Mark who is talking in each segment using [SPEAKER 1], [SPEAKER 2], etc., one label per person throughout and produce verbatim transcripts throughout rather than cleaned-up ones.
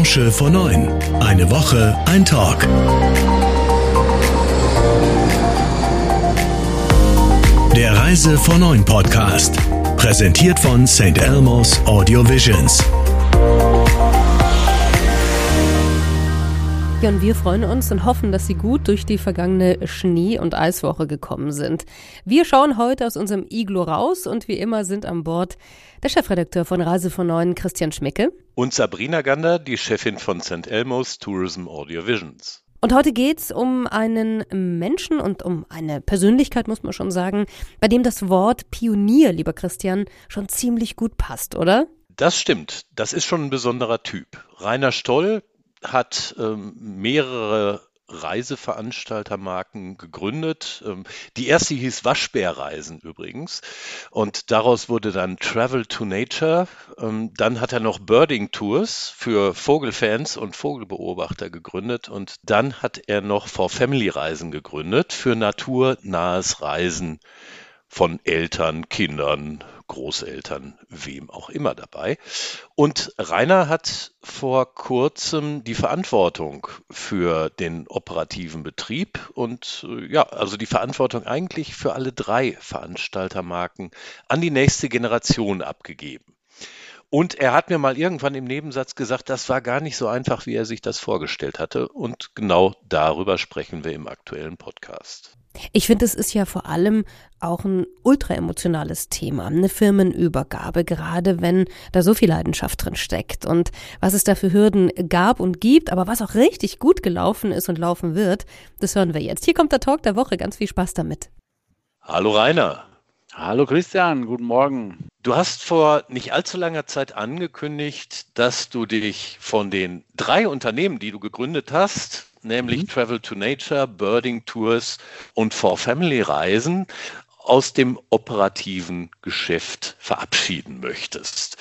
[SPEAKER 1] Branche vor neun. Eine Woche, ein Talk. Der Reise vor neun Podcast. Präsentiert von Saint Elmo's Audio Visions.
[SPEAKER 2] Ja, und wir freuen uns und hoffen, dass Sie gut durch die vergangene Schnee- und Eiswoche gekommen sind. Wir schauen heute aus unserem Iglo raus und wie immer sind an Bord der Chefredakteur von Reise vor neun, Christian Schmicke.
[SPEAKER 3] Und Sabrina Gander, die Chefin von Saint Elmo's Tourism Audio Visions.
[SPEAKER 2] Und heute geht's um einen Menschen und um eine Persönlichkeit, muss man schon sagen, bei dem das Wort Pionier, lieber Christian, schon ziemlich gut passt, oder?
[SPEAKER 3] Das stimmt. Das ist schon ein besonderer Typ. Rainer Stoll hat ähm, mehrere Reiseveranstaltermarken gegründet. Ähm, die erste hieß Waschbärreisen übrigens und daraus wurde dann Travel to Nature. Ähm, dann hat er noch Birding Tours für Vogelfans und Vogelbeobachter gegründet und dann hat er noch For Family Reisen gegründet für naturnahes Reisen von Eltern, Kindern, Großeltern, wem auch immer dabei. Und Rainer hat vor kurzem die Verantwortung für den operativen Betrieb und ja, also die Verantwortung eigentlich für alle drei Veranstaltermarken an die nächste Generation abgegeben. Und er hat mir mal irgendwann im Nebensatz gesagt, das war gar nicht so einfach, wie er sich das vorgestellt hatte. Und genau darüber sprechen wir im aktuellen Podcast.
[SPEAKER 2] Ich finde, es ist ja vor allem auch ein ultra-emotionales Thema, eine Firmenübergabe, gerade wenn da so viel Leidenschaft drin steckt und was es da für Hürden gab und gibt, aber was auch richtig gut gelaufen ist und laufen wird, das hören wir jetzt. Hier kommt der Talk der Woche, ganz viel Spaß damit.
[SPEAKER 3] Hallo Rainer.
[SPEAKER 4] Hallo Christian, guten Morgen.
[SPEAKER 3] Du hast vor nicht allzu langer Zeit angekündigt, dass du dich von den drei Unternehmen, die du gegründet hast, nämlich mhm. Travel to Nature, Birding Tours und For Family Reisen, aus dem operativen Geschäft verabschieden möchtest.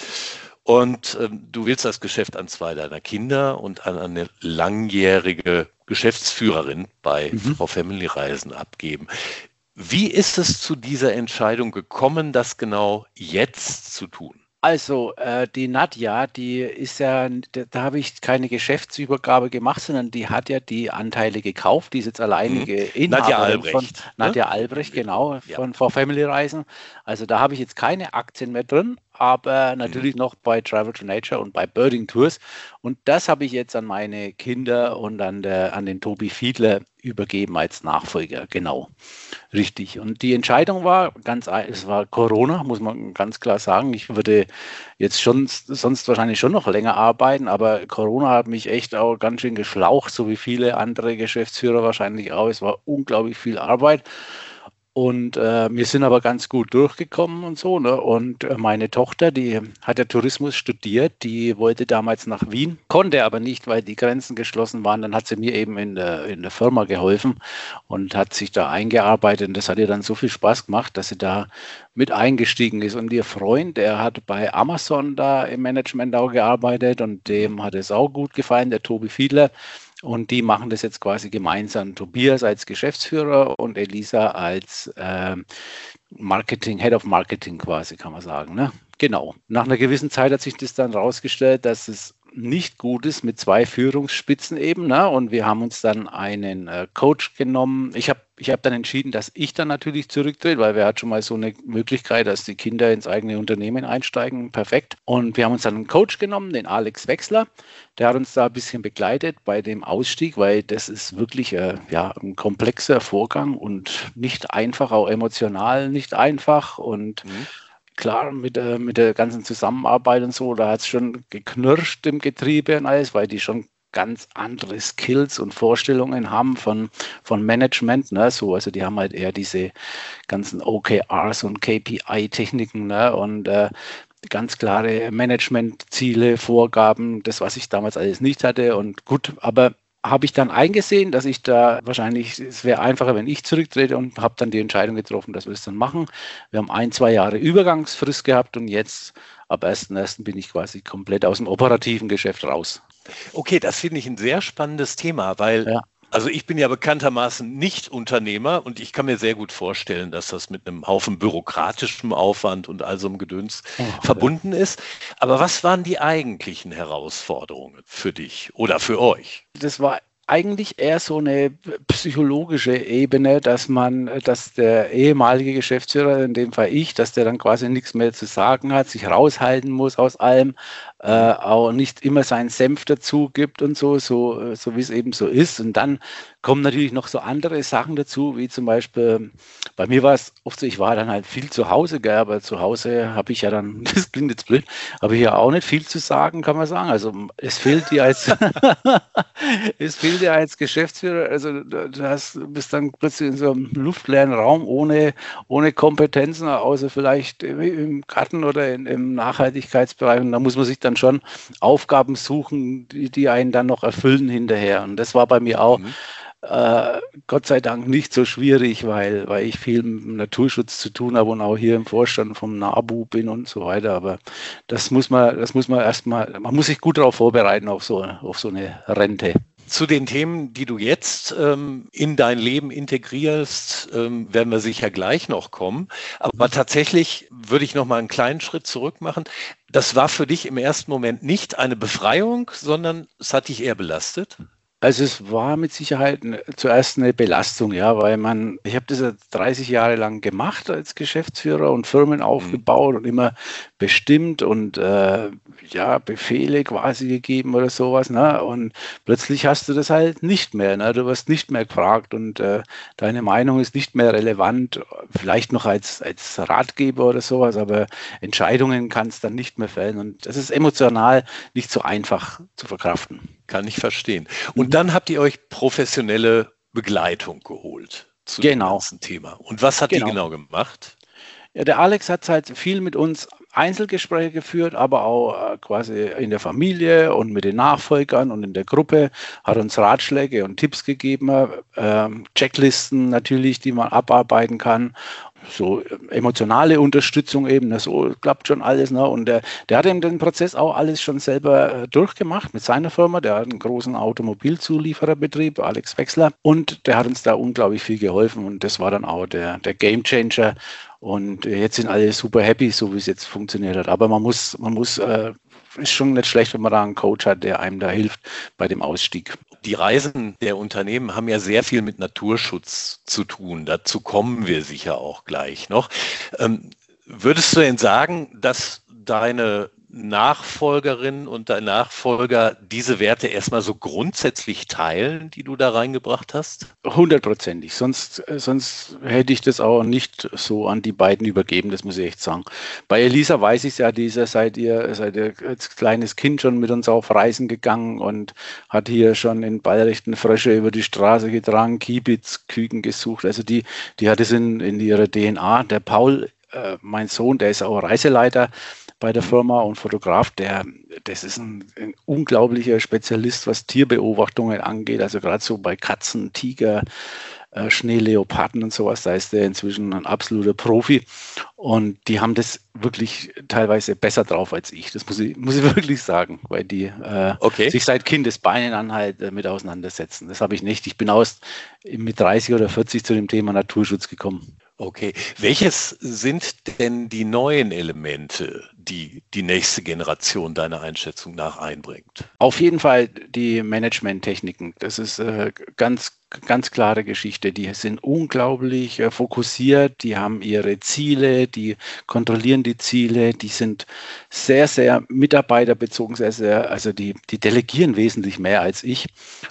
[SPEAKER 3] Und ähm, du willst das Geschäft an zwei deiner Kinder und an eine langjährige Geschäftsführerin bei mhm. For Family Reisen abgeben. Wie ist es zu dieser Entscheidung gekommen, das genau jetzt zu tun?
[SPEAKER 4] Also äh, die Nadja, die ist ja, da, da habe ich keine Geschäftsübergabe gemacht, sondern die hat ja die Anteile gekauft, die ist jetzt alleinige mhm. Inhaberin
[SPEAKER 3] Nadja Albrecht,
[SPEAKER 4] von
[SPEAKER 3] ne?
[SPEAKER 4] Nadja Albrecht, genau,
[SPEAKER 3] ja.
[SPEAKER 4] von For Family Reisen. Also da habe ich jetzt keine Aktien mehr drin, aber natürlich mhm. noch bei Travel to Nature und bei Birding Tours. Und das habe ich jetzt an meine Kinder und an, der, an den Tobi Fiedler übergeben als Nachfolger, genau. Richtig. Und die Entscheidung war ganz, es war Corona, muss man ganz klar sagen. Ich würde jetzt schon, sonst wahrscheinlich schon noch länger arbeiten, aber Corona hat mich echt auch ganz schön geschlaucht, so wie viele andere Geschäftsführer wahrscheinlich auch. Es war unglaublich viel Arbeit. Und äh, wir sind aber ganz gut durchgekommen und so, ne? Und äh, meine Tochter, die hat ja Tourismus studiert, die wollte damals nach Wien, konnte aber nicht, weil die Grenzen geschlossen waren. Dann hat sie mir eben in der, in der Firma geholfen und hat sich da eingearbeitet. Und das hat ihr dann so viel Spaß gemacht, dass sie da mit eingestiegen ist. Und ihr Freund, der hat bei Amazon da im Management auch gearbeitet und dem hat es auch gut gefallen, der Tobi Fiedler. Und die machen das jetzt quasi gemeinsam. Tobias als Geschäftsführer und Elisa als äh, Marketing, Head of Marketing quasi, kann man sagen. Ne? Genau. Nach einer gewissen Zeit hat sich das dann rausgestellt, dass es nicht gut ist mit zwei Führungsspitzen eben. Ne? Und wir haben uns dann einen äh, Coach genommen. Ich habe ich hab dann entschieden, dass ich dann natürlich zurücktrete, weil wir hatten schon mal so eine Möglichkeit, dass die Kinder ins eigene Unternehmen einsteigen. Perfekt. Und wir haben uns dann einen Coach genommen, den Alex Wechsler. Der hat uns da ein bisschen begleitet bei dem Ausstieg, weil das ist wirklich äh, ja, ein komplexer Vorgang und nicht einfach, auch emotional nicht einfach. Und mhm. Klar, mit der, mit der ganzen Zusammenarbeit und so, da hat es schon geknirscht im Getriebe und alles, weil die schon ganz andere Skills und Vorstellungen haben von, von Management. Ne? So, also die haben halt eher diese ganzen O K Rs und K P I-Techniken, ne? Und äh, ganz klare Managementziele, Vorgaben, das, was ich damals alles nicht hatte. Und gut, aber habe ich dann eingesehen, dass ich da wahrscheinlich, es wäre einfacher, wenn ich zurücktrete und habe dann die Entscheidung getroffen, dass wir es dann machen. Wir haben ein, zwei Jahre Übergangsfrist gehabt und jetzt ab ersten ersten bin ich quasi komplett aus dem operativen Geschäft raus.
[SPEAKER 3] Okay, das finde ich ein sehr spannendes Thema, weil
[SPEAKER 4] ja.
[SPEAKER 3] Also ich bin ja bekanntermaßen nicht Unternehmer und ich kann mir sehr gut vorstellen, dass das mit einem Haufen bürokratischem Aufwand und all so einem Gedöns oh, verbunden ja. ist. Aber was waren die eigentlichen Herausforderungen für dich oder für euch?
[SPEAKER 4] Das war eigentlich eher so eine psychologische Ebene, dass man, dass der ehemalige Geschäftsführer, in dem Fall ich, dass der dann quasi nichts mehr zu sagen hat, sich raushalten muss aus allem, äh, auch nicht immer seinen Senf dazu gibt und so, so, so wie es eben so ist. Und dann kommen natürlich noch so andere Sachen dazu, wie zum Beispiel, bei mir war es oft so, ich war dann halt viel zu Hause, gell, aber zu Hause habe ich ja dann, das klingt jetzt blöd, habe ich ja auch nicht viel zu sagen, kann man sagen. Also es fehlt dir als, es fehlt dir als Geschäftsführer, also du hast, bist dann plötzlich in so einem luftleeren Raum ohne, ohne Kompetenzen, außer vielleicht im Garten oder in, im Nachhaltigkeitsbereich. Und da muss man sich dann schon Aufgaben suchen, die, die einen dann noch erfüllen hinterher. Und das war bei mir auch mhm. Äh, Gott sei Dank nicht so schwierig, weil, weil ich viel mit Naturschutz zu tun habe und auch hier im Vorstand vom NABU bin und so weiter. Aber das muss man, das muss man erstmal, man muss sich gut darauf vorbereiten, auf so, auf so eine Rente.
[SPEAKER 3] Zu den Themen, die du jetzt ähm, in dein Leben integrierst, ähm, werden wir sicher gleich noch kommen. Aber tatsächlich würde ich noch mal einen kleinen Schritt zurück machen. Das war für dich im ersten Moment nicht eine Befreiung, sondern es hat dich eher belastet?
[SPEAKER 4] Also es war mit Sicherheit zuerst eine Belastung, ja, weil man, ich habe das ja dreißig Jahre lang gemacht als Geschäftsführer und Firmen aufgebaut mhm. und immer bestimmt und äh, ja, Befehle quasi gegeben oder sowas, ne? Und plötzlich hast du das halt nicht mehr, ne? Du wirst nicht mehr gefragt und äh, deine Meinung ist nicht mehr relevant, vielleicht noch als, als Ratgeber oder sowas, aber Entscheidungen kannst dann nicht mehr fällen und das ist emotional nicht so einfach zu verkraften.
[SPEAKER 3] Kann ich verstehen. Und dann habt ihr euch professionelle Begleitung geholt zu
[SPEAKER 4] genau.
[SPEAKER 3] dem ganzen Thema. Und was hat genau. die genau gemacht?
[SPEAKER 4] Ja, der Alex hat halt viel mit uns Einzelgespräche geführt, aber auch äh, quasi in der Familie und mit den Nachfolgern und in der Gruppe, hat uns Ratschläge und Tipps gegeben, äh, Checklisten natürlich, die man abarbeiten kann. So emotionale Unterstützung eben, das so klappt schon alles. Ne? Und der, der hat eben den Prozess auch alles schon selber äh, durchgemacht mit seiner Firma. Der hat einen großen Automobilzuliefererbetrieb, Alex Wechsler. Und der hat uns da unglaublich viel geholfen. Und das war dann auch der, der Gamechanger. Und jetzt sind alle super happy, so wie es jetzt funktioniert hat. Aber man muss, man muss, äh, ist schon nicht schlecht, wenn man da einen Coach hat, der einem da hilft bei dem Ausstieg.
[SPEAKER 3] Die Reisen der Unternehmen haben ja sehr viel mit Naturschutz zu tun. Dazu kommen wir sicher auch gleich noch. Ähm, würdest du denn sagen, dass deine Nachfolgerin und dein Nachfolger diese Werte erstmal so grundsätzlich teilen, die du da reingebracht hast?
[SPEAKER 4] Hundertprozentig. Sonst, sonst hätte ich das auch nicht so an die beiden übergeben, das muss ich echt sagen. Bei Elisa weiß ich es ja, die ist ja seit ihr, seit ihr als kleines Kind schon mit uns auf Reisen gegangen und hat hier schon in Ballrechten Frösche über die Straße getragen, Kiebitz, Küken gesucht. Also die, die hat es in, in ihrer D N A. Der Paul, äh, mein Sohn, der ist auch Reiseleiter bei der Firma und Fotograf, der, das ist ein, ein unglaublicher Spezialist, was Tierbeobachtungen angeht, also gerade so bei Katzen, Tiger, äh, Schneeleoparden und sowas, da ist der inzwischen ein absoluter Profi und die haben das wirklich teilweise besser drauf als ich, das muss ich, muss ich wirklich sagen, weil die äh, okay. sich seit Kindesbeinen an halt äh, mit auseinandersetzen. Das habe ich nicht. Ich bin aus mit dreißig oder vierzig zu dem Thema Naturschutz gekommen.
[SPEAKER 3] Okay. Welches sind denn die neuen Elemente, die die nächste Generation deiner Einschätzung nach einbringt?
[SPEAKER 4] Auf jeden Fall die Management-Techniken. Das ist äh, ganz, ganz klare Geschichte. Die sind unglaublich äh, fokussiert, die haben ihre Ziele, die kontrollieren die Ziele, die sind sehr, sehr mitarbeiterbezogen, sehr, sehr, also die, die delegieren wesentlich mehr als ich.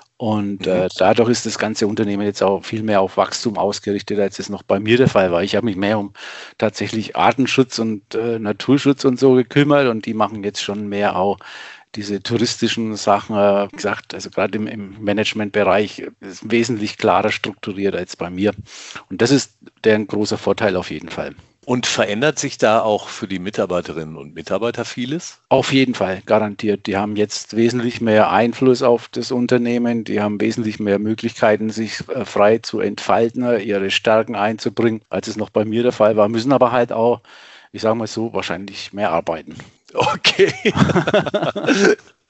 [SPEAKER 4] Und äh, dadurch ist das ganze Unternehmen jetzt auch viel mehr auf Wachstum ausgerichtet, als es noch bei mir der Fall war. Ich habe mich mehr um tatsächlich Artenschutz und äh, Naturschutz und so gekümmert und die machen jetzt schon mehr auch diese touristischen Sachen, äh, gesagt, also gerade im, im Managementbereich ist wesentlich klarer strukturiert als bei mir. Und das ist deren großer Vorteil auf jeden Fall.
[SPEAKER 3] Und verändert sich da auch für die Mitarbeiterinnen und Mitarbeiter vieles?
[SPEAKER 4] Auf jeden Fall, garantiert. Die haben jetzt wesentlich mehr Einfluss auf das Unternehmen. Die haben wesentlich mehr Möglichkeiten, sich äh, frei zu entfalten, ihre Stärken einzubringen, als es noch bei mir der Fall war. Müssen aber halt auch, ich sage mal so, wahrscheinlich mehr arbeiten.
[SPEAKER 3] Okay.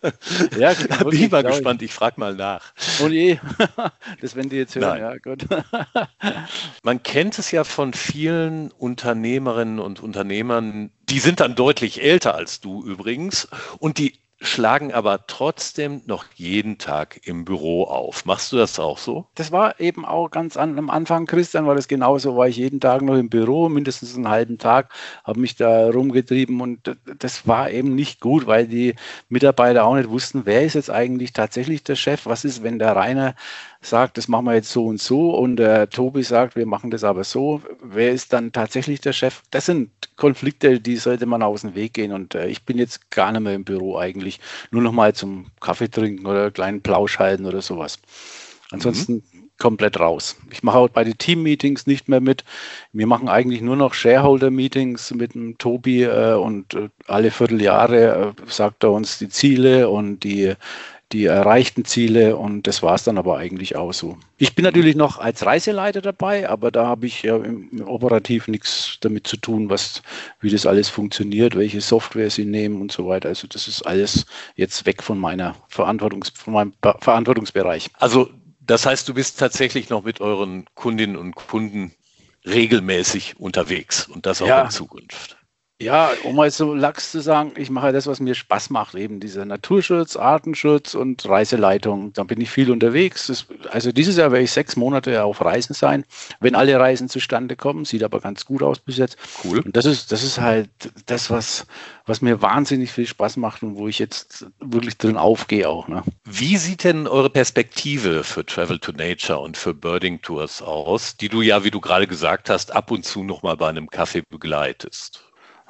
[SPEAKER 4] Ja,
[SPEAKER 3] Da bin
[SPEAKER 4] wirklich,
[SPEAKER 3] ich mal
[SPEAKER 4] glaube ich.
[SPEAKER 3] gespannt, ich frage mal nach.
[SPEAKER 4] Oh je, das werden die jetzt hören,
[SPEAKER 3] Nein.
[SPEAKER 4] ja gut.
[SPEAKER 3] Man kennt es ja von vielen Unternehmerinnen und Unternehmern, die sind dann deutlich älter als du übrigens und die schlagen aber trotzdem noch jeden Tag im Büro auf. Machst du das auch so?
[SPEAKER 4] Das war eben auch ganz an, am Anfang, Christian, war das genauso, war ich jeden Tag noch im Büro, mindestens einen halben Tag, habe mich da rumgetrieben und d- das war eben nicht gut, weil die Mitarbeiter auch nicht wussten, wer ist jetzt eigentlich tatsächlich der Chef, was ist, wenn der Rainer sagt, das machen wir jetzt so und so und der Tobi sagt, wir machen das aber so, wer ist dann tatsächlich der Chef? Das sind Konflikte, die sollte man aus dem Weg gehen und äh, ich bin jetzt gar nicht mehr im Büro eigentlich, nur noch mal zum Kaffee trinken oder einen kleinen Plausch halten oder sowas. Ansonsten mhm. komplett raus. Ich mache auch bei den Team-Meetings nicht mehr mit. Wir machen eigentlich nur noch Shareholder-Meetings mit dem Tobi äh, und äh, alle Vierteljahre äh, sagt er uns die Ziele und die, die erreichten Ziele und das war es dann aber eigentlich auch so. Ich bin natürlich noch als Reiseleiter dabei, aber da habe ich ja im, im operativ nichts damit zu tun, was, wie das alles funktioniert, welche Software sie nehmen und so weiter. Also das ist alles jetzt weg von meiner Verantwortungs, von meinem Be- Verantwortungsbereich.
[SPEAKER 3] Also das heißt, du bist tatsächlich noch mit euren Kundinnen und Kunden regelmäßig unterwegs und das auch
[SPEAKER 4] Ja.
[SPEAKER 3] in Zukunft.
[SPEAKER 4] Ja, um mal so lax zu sagen, ich mache das, was mir Spaß macht, eben dieser Naturschutz, Artenschutz und Reiseleitung. Da bin ich viel unterwegs. Das, also dieses Jahr werde ich sechs Monate auf Reisen sein, wenn alle Reisen zustande kommen. Sieht aber ganz gut aus bis jetzt.
[SPEAKER 3] Cool.
[SPEAKER 4] Und das ist, das ist halt das, was, was mir wahnsinnig viel Spaß macht und wo ich jetzt wirklich drin aufgehe auch. Ne?
[SPEAKER 3] Wie sieht denn eure Perspektive für Travel to Nature und für Birding Tours aus, die du ja, wie du gerade gesagt hast, ab und zu noch mal bei einem Kaffee begleitest?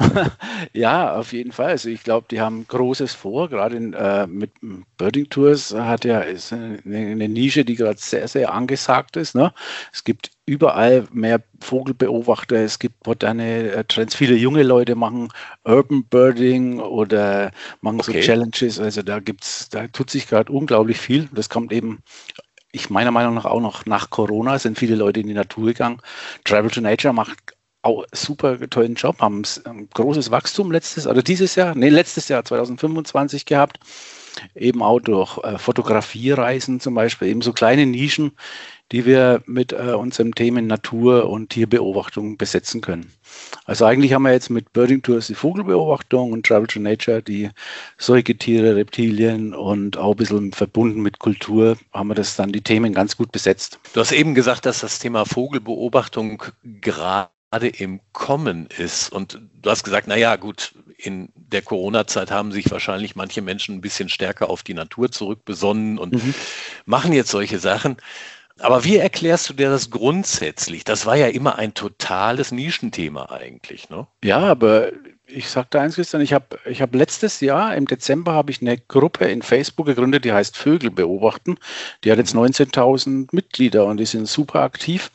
[SPEAKER 4] Ja, auf jeden Fall. Also ich glaube, die haben Großes vor. Gerade in, äh, mit Birding Tours hat ja ist eine, eine Nische, die gerade sehr, sehr angesagt ist. Ne? Es gibt überall mehr Vogelbeobachter. Es gibt moderne äh, Trends. Viele junge Leute machen Urban Birding oder machen
[SPEAKER 3] Okay.
[SPEAKER 4] so Challenges. Also da gibt's, da tut sich gerade unglaublich viel. Das kommt eben ich meiner Meinung nach auch noch nach Corona sind viele Leute in die Natur gegangen. Travel to Nature macht auch super tollen Job, haben ein großes Wachstum letztes, oder dieses Jahr, nee, letztes Jahr zwanzig fünfundzwanzig gehabt, eben auch durch äh, Fotografiereisen zum Beispiel, eben so kleine Nischen, die wir mit äh, unseren Themen Natur und Tierbeobachtung besetzen können. Also eigentlich haben wir jetzt mit Birding Tours die Vogelbeobachtung und Travel to Nature die Säugetiere, Reptilien und auch ein bisschen verbunden mit Kultur haben wir das dann die Themen ganz gut besetzt.
[SPEAKER 3] Du hast eben gesagt, dass das Thema Vogelbeobachtung gerade im Kommen ist. Und du hast gesagt, naja, gut, in der Corona-Zeit haben sich wahrscheinlich manche Menschen ein bisschen stärker auf die Natur zurückbesonnen und mhm. machen jetzt solche Sachen. Aber wie erklärst du dir das grundsätzlich? Das war ja immer ein totales Nischenthema eigentlich, ne?
[SPEAKER 4] Ja, aber ich sage da eins, Christian, ich habe ich hab letztes Jahr, im Dezember, habe ich eine Gruppe in Facebook gegründet, die heißt Vögel beobachten. Die hat jetzt neunzehntausend Mitglieder und die sind super aktiv.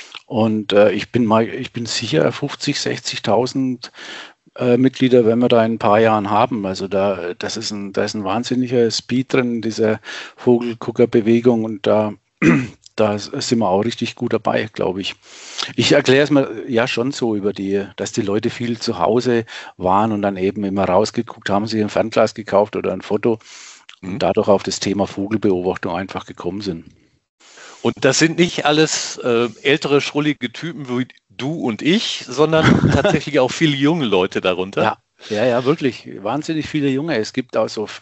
[SPEAKER 4] Und äh, ich bin mal, ich bin sicher, fünfzig, sechzigtausend äh, Mitglieder werden wir da in ein paar Jahren haben. Also da, das ist ein, da ist ein wahnsinniger Speed drin, diese Vogelguckerbewegung und da, da sind wir auch richtig gut dabei, glaube ich. Ich erkläre es mir ja schon so über die, dass die Leute viel zu Hause waren und dann eben immer rausgeguckt haben, sich ein Fernglas gekauft oder ein Foto und dadurch auf das Thema Vogelbeobachtung einfach gekommen sind.
[SPEAKER 3] Und das sind nicht alles äh, ältere, schrullige Typen wie du und ich, sondern tatsächlich auch viele junge Leute darunter.
[SPEAKER 4] Ja, ja, ja, wirklich. Wahnsinnig viele Junge. Es gibt auch so,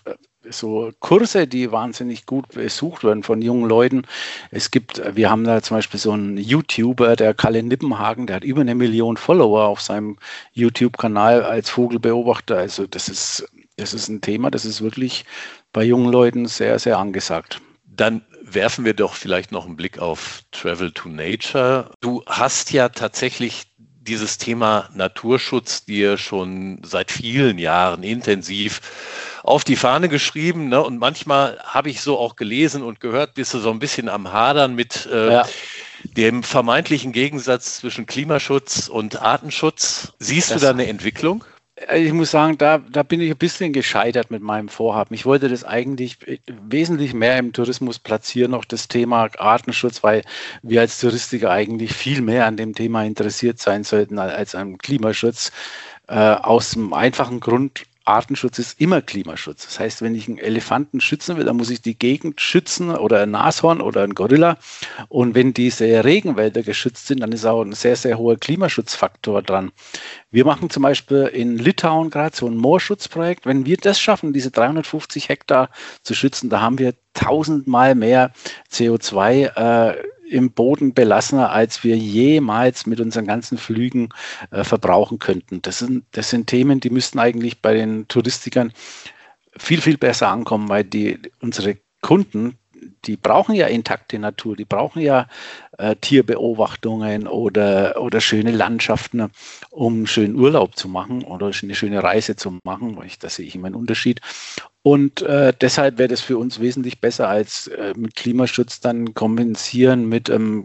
[SPEAKER 4] so Kurse, die wahnsinnig gut besucht werden von jungen Leuten. Es gibt, wir haben da zum Beispiel so einen YouTuber, der Kalle Nippenhagen, der hat über eine Million Follower auf seinem YouTube-Kanal als Vogelbeobachter. Also das ist, das ist ein Thema, das ist wirklich bei jungen Leuten sehr, sehr angesagt.
[SPEAKER 3] Dann werfen wir doch vielleicht noch einen Blick auf Travel to Nature. Du hast ja tatsächlich dieses Thema Naturschutz dir schon seit vielen Jahren intensiv auf die Fahne geschrieben, ne? Und manchmal habe ich so auch gelesen und gehört, bist du so ein bisschen am Hadern mit äh, ja. dem vermeintlichen Gegensatz zwischen Klimaschutz und Artenschutz. Siehst das du da eine Entwicklung?
[SPEAKER 4] Ich muss sagen, da, da bin ich ein bisschen gescheitert mit meinem Vorhaben. Ich wollte das eigentlich wesentlich mehr im Tourismus platzieren, auch das Thema Artenschutz, weil wir als Touristiker eigentlich viel mehr an dem Thema interessiert sein sollten als am Klimaschutz. Äh, aus dem einfachen Grund, Artenschutz ist immer Klimaschutz. Das heißt, wenn ich einen Elefanten schützen will, dann muss ich die Gegend schützen oder ein Nashorn oder ein Gorilla. Und wenn diese Regenwälder geschützt sind, dann ist auch ein sehr, sehr hoher Klimaschutzfaktor dran. Wir machen zum Beispiel in Litauen gerade so ein Moorschutzprojekt. Wenn wir das schaffen, diese dreihundertfünfzig Hektar zu schützen, da haben wir tausendmal mehr C O zwei äh, im Boden belassen, als wir jemals mit unseren ganzen Flügen äh, verbrauchen könnten. Das sind, das sind Themen, die müssten eigentlich bei den Touristikern viel, viel besser ankommen, weil die, unsere Kunden, die brauchen ja intakte Natur, die brauchen ja äh, Tierbeobachtungen oder, oder schöne Landschaften, um einen schönen Urlaub zu machen oder eine schöne Reise zu machen. Da sehe ich immer einen Unterschied. Und äh, deshalb wäre das für uns wesentlich besser, als äh, mit Klimaschutz dann kompensieren mit einem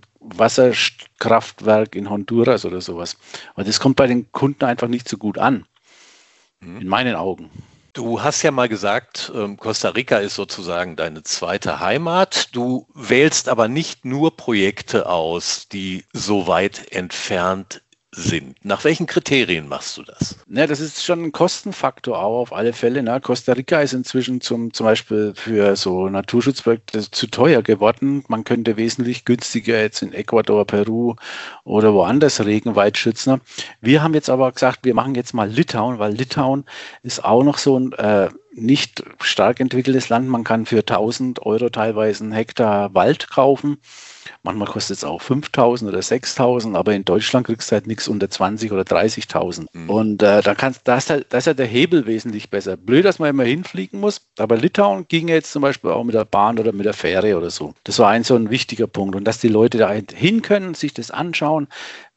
[SPEAKER 4] Wasserkraftwerk in Honduras oder sowas. Weil das kommt bei den Kunden einfach nicht so gut an, mhm. in meinen Augen.
[SPEAKER 3] Du hast ja mal gesagt, Costa Rica ist sozusagen deine zweite Heimat. Du wählst aber nicht nur Projekte aus, die so weit entfernt sind. Nach welchen Kriterien machst du das?
[SPEAKER 4] Ja, das ist schon ein Kostenfaktor auch auf alle Fälle. Ne? Costa Rica ist inzwischen zum, zum Beispiel für so Naturschutzprojekte zu teuer geworden. Man könnte wesentlich günstiger jetzt in Ecuador, Peru oder woanders Regenwald schützen. Wir haben jetzt aber gesagt, wir machen jetzt mal Litauen, weil Litauen ist auch noch so ein äh, nicht stark entwickeltes Land. Man kann für tausend Euro teilweise einen Hektar Wald kaufen. Manchmal kostet es auch fünftausend oder sechstausend, aber in Deutschland kriegst du halt nichts unter zwanzig oder dreißigtausend. Mhm. Und äh, da, kannst, da, ist halt, da ist halt der Hebel wesentlich besser. Blöd, dass man immer hinfliegen muss, aber Litauen ging jetzt zum Beispiel auch mit der Bahn oder mit der Fähre oder so. Das war ein so ein wichtiger Punkt. Und dass die Leute da hin können, sich das anschauen,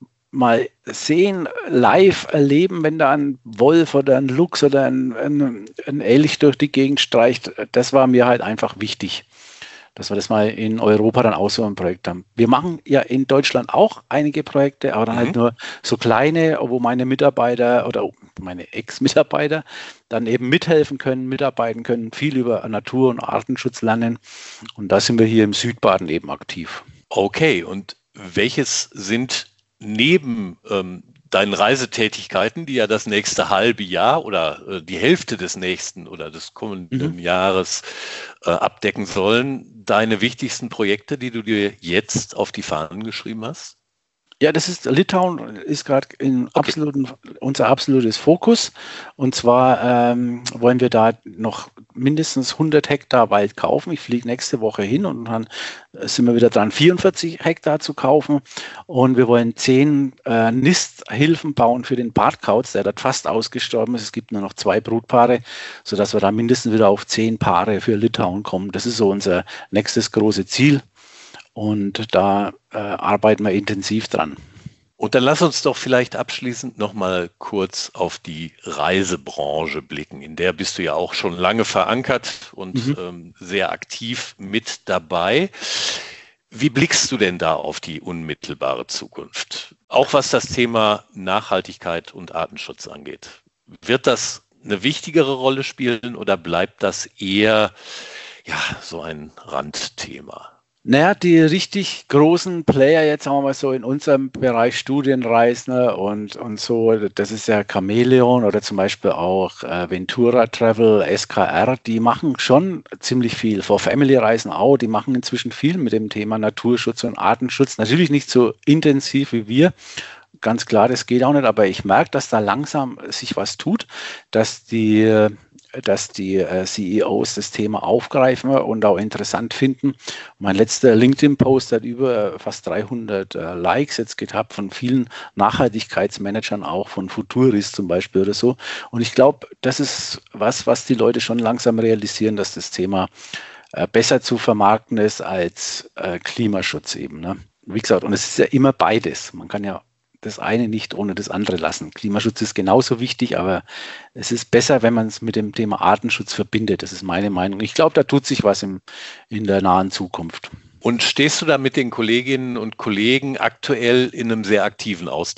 [SPEAKER 4] mal sehen, live erleben, wenn da ein Wolf oder ein Luchs oder ein, ein, ein Elch durch die Gegend streicht, das war mir halt einfach wichtig, dass wir das mal in Europa dann auch so ein Projekt haben. Wir machen ja in Deutschland auch einige Projekte, aber dann mhm. halt nur so kleine, wo meine Mitarbeiter oder meine Ex-Mitarbeiter dann eben mithelfen können, mitarbeiten können, viel über Natur- und Artenschutz lernen. Und da sind wir hier im Südbaden eben aktiv.
[SPEAKER 3] Okay, und welches sind neben ähm, deinen Reisetätigkeiten, die ja das nächste halbe Jahr oder äh, die Hälfte des nächsten oder des kommenden mhm. Jahres äh, abdecken sollen, deine wichtigsten Projekte, die du dir jetzt auf die Fahnen geschrieben hast?
[SPEAKER 4] Ja, das ist, Litauen ist gerade in
[SPEAKER 3] Okay.
[SPEAKER 4] absoluten, unser absolutes Fokus. Und zwar ähm, wollen wir da noch mindestens hundert Hektar Wald kaufen. Ich fliege nächste Woche hin und dann sind wir wieder dran, vierundvierzig Hektar zu kaufen. Und wir wollen zehn äh, Nisthilfen bauen für den Bartkauz, der dort fast ausgestorben ist. Es gibt nur noch zwei Brutpaare, sodass wir da mindestens wieder auf zehn Paare für Litauen kommen. Das ist so unser nächstes große Ziel. Und da äh, arbeiten wir intensiv dran.
[SPEAKER 3] Und dann lass uns doch vielleicht abschließend nochmal kurz auf die Reisebranche blicken. In der bist du ja auch schon lange verankert und mhm. ähm, sehr aktiv mit dabei. Wie blickst du denn da auf die unmittelbare Zukunft? Auch was das Thema Nachhaltigkeit und Artenschutz angeht. Wird das eine wichtigere Rolle spielen oder bleibt das eher ja, so ein Randthema?
[SPEAKER 4] Naja, die richtig großen Player, jetzt sagen wir mal so in unserem Bereich Studienreisen und, und so, das ist ja Chamäleon oder zum Beispiel auch äh, Ventura Travel, S K R, die machen schon ziemlich viel. For Family Reisen auch, die machen inzwischen viel mit dem Thema Naturschutz und Artenschutz. Natürlich nicht so intensiv wie wir. Ganz klar, das geht auch nicht, aber ich merke, dass da langsam sich was tut, dass die dass die äh, C E Os das Thema aufgreifen und auch interessant finden. Mein letzter LinkedIn-Post hat über fast dreihundert äh, Likes jetzt gehabt von vielen Nachhaltigkeitsmanagern, auch von Futuris zum Beispiel oder so. Und ich glaube, das ist was, was die Leute schon langsam realisieren, dass das Thema äh, besser zu vermarkten ist als äh, Klimaschutz eben. Ne? Wie gesagt, und es ist ja immer beides. Man kann ja das eine nicht ohne das andere lassen. Klimaschutz ist genauso wichtig, aber es ist besser, wenn man es mit dem Thema Artenschutz verbindet. Das ist meine Meinung. Ich glaube, da tut sich was im, in der nahen Zukunft.
[SPEAKER 3] Und stehst du da mit den Kolleginnen und Kollegen aktuell in einem sehr aktiven Austausch?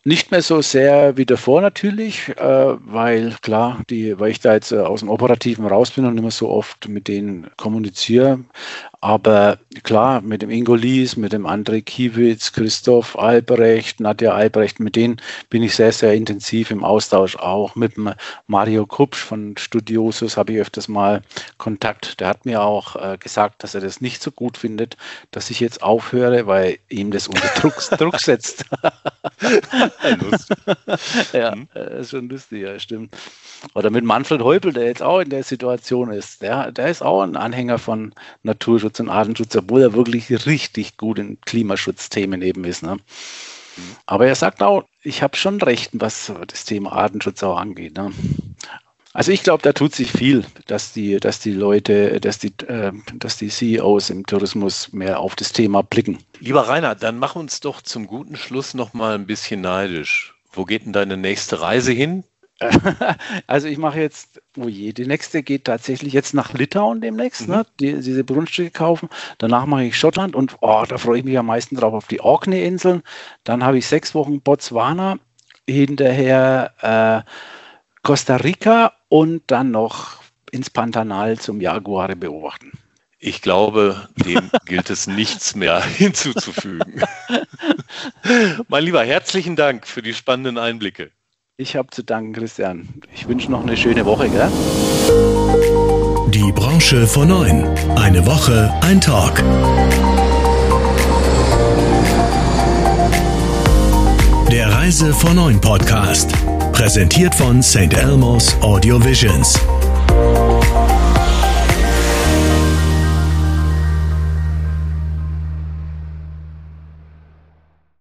[SPEAKER 4] Nicht mehr so sehr wie davor natürlich, äh, weil klar, die, weil ich da jetzt äh, aus dem Operativen raus bin und nicht mehr so oft mit denen kommuniziere. Aber klar, mit dem Ingo Lies, mit dem André Kiewitz, Christoph Albrecht, Nadja Albrecht, mit denen bin ich sehr, sehr intensiv im Austausch. Auch mit dem Mario Kupsch von Studiosus habe ich öfters mal Kontakt. Der hat mir auch äh, gesagt, dass er das nicht so gut findet, dass ich jetzt aufhöre, weil ihm das unter Druck, Druck setzt. Lustig. Ja, das ist schon lustig, ja, stimmt. Oder mit Manfred Heupel, der jetzt auch in der Situation ist. Der, der ist auch ein Anhänger von Naturschutz und Artenschutz, obwohl er wirklich richtig gut in Klimaschutzthemen eben ist. Ne? Aber er sagt auch, ich habe schon recht, was das Thema Artenschutz auch angeht. Ne? Also ich glaube, da tut sich viel, dass die, dass die Leute, dass die, äh, dass die C E Os im Tourismus mehr auf das Thema blicken.
[SPEAKER 3] Lieber Rainer, dann mach uns doch zum guten Schluss noch mal ein bisschen neidisch. Wo geht denn deine nächste Reise hin?
[SPEAKER 4] Also ich mache jetzt, oh je, die nächste geht tatsächlich jetzt nach Litauen demnächst, mhm. ne? Die, diese Grundstücke kaufen. Danach mache ich Schottland und oh, da freue ich mich am meisten drauf auf die Orkney-Inseln. Dann habe ich sechs Wochen Botswana, hinterher äh, Costa Rica und dann noch ins Pantanal zum Jaguare beobachten.
[SPEAKER 3] Ich glaube, dem gilt es nichts mehr hinzuzufügen. Mein Lieber, herzlichen Dank für die spannenden Einblicke.
[SPEAKER 4] Ich habe zu danken, Christian. Ich wünsche noch eine schöne Woche, gell?
[SPEAKER 1] Die Branche vor neun. Eine Woche, ein Talk. Der Reise vor neun Podcast. Präsentiert von Sankt Elmo's Audio Visions.